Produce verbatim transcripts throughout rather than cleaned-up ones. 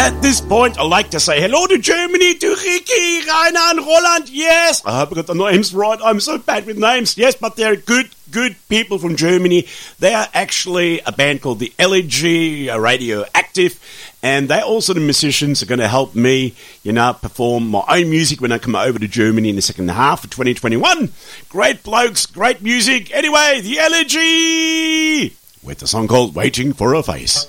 At this point, I'd like to say hello to Germany, to Ricky, Rainer and Roland. Yes, I hope I got the names right. I'm so bad with names. Yes, but they're good, good people from Germany. They are actually a band called the L E G Radioactive, and they're also the musicians who are going to help me, you know, perform my own music when I come over to Germany in the second half of twenty twenty-one. Great blokes, great music. Anyway, the L E G with a song called Waiting for a Face.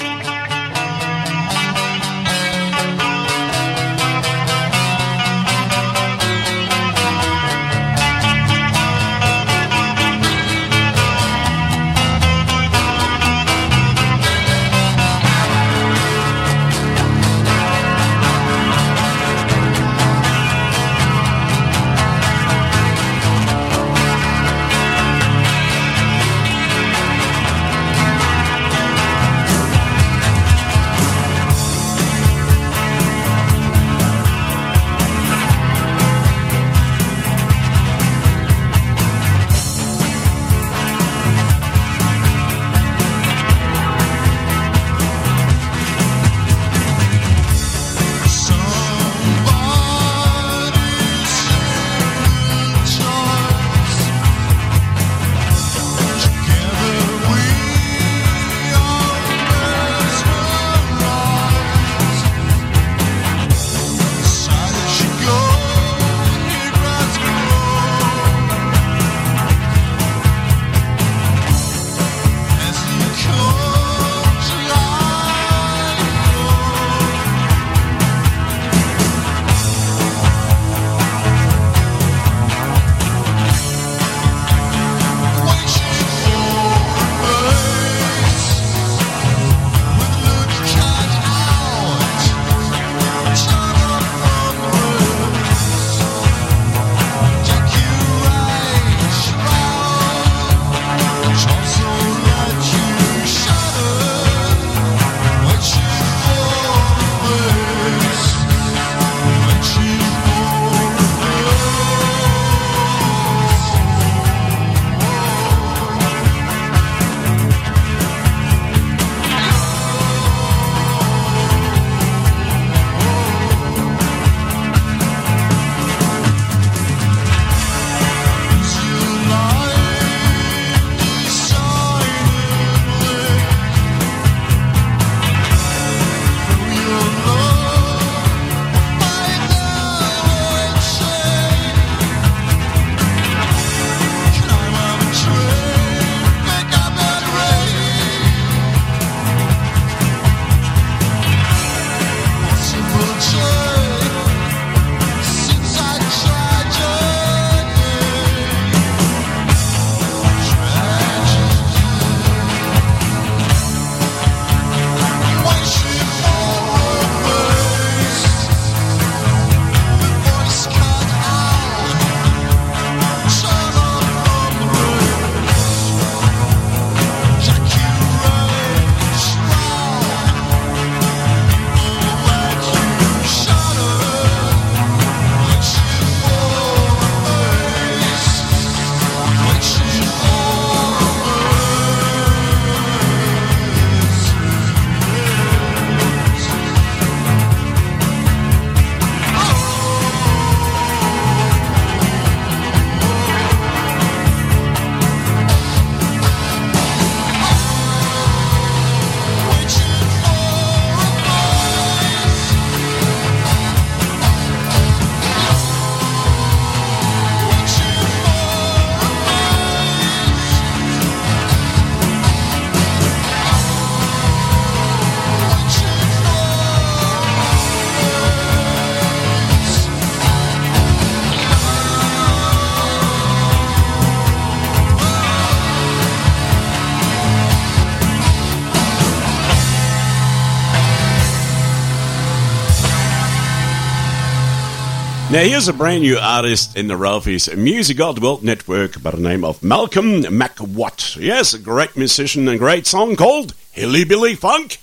Now, here's a brand new artist in the Ralphie's Music Art World Network by the name of Malcolm McWatt. Yes, a great musician and great song called Hilly Billy Funk.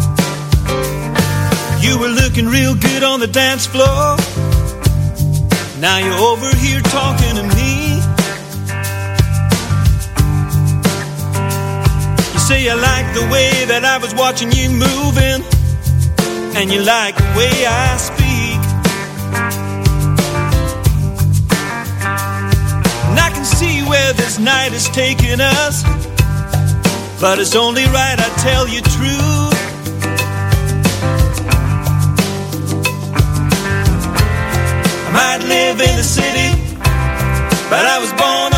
You were looking real good on the dance floor Now you're over here talking to me. You say you like the way that I was watching you moving, and you like the way I speak. And I can see where this night is taking us, but it's only right I tell you true. I might live in the city, but I was born